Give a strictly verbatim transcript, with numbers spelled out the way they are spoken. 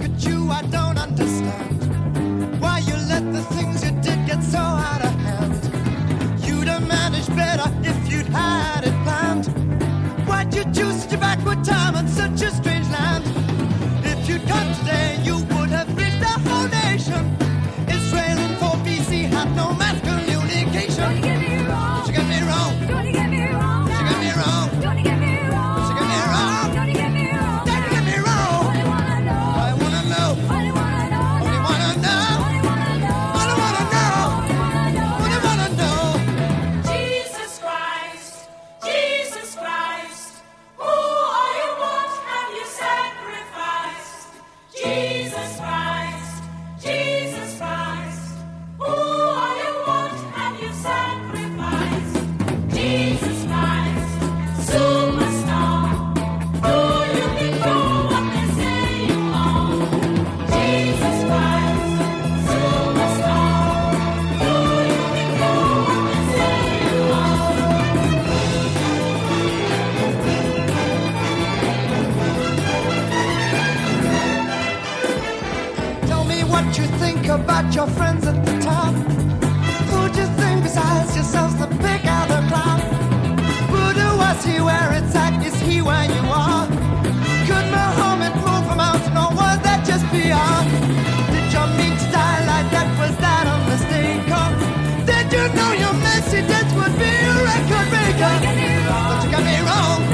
at you, I don't understand why you let the things you did get so out of hand. You'd have managed better if you'd had it planned. Why'd you choose such a backward time and such a strange land? If you'd come today, you would have reached the whole nation. Israel in four B C had no mass communication. Don't you get me wrong. She got me wrong. Don't you get me wrong. She got me wrong. Don't you get me wrong. She got me wrong. Don't you get me wrong. Don't you get me wrong. Only wanna know. I wanna know. Only wanna know. Only wanna know. Only wanna know. Only wanna know. Only wanna know. Jesus Christ, Jesus Christ, who are you, what have you sacrificed? Jesus Christ, Jesus Christ, who are you, what have you sacrificed? Jesus Christ, superstar, do you think you're what they say you are? Jesus Christ, superstar, do you think you're what they say you are? Tell me what you think about your friends at the top. Who'd you think besides yourselves to pick out the clown? Buddha, was he where it's at? Is he where you are? Could Muhammad move a mountain or was that just P R? Did you mean to die like that? Was that a mistake? Or did you know your Mercedes would be a record breaker? Don't you get me wrong. But you got me wrong.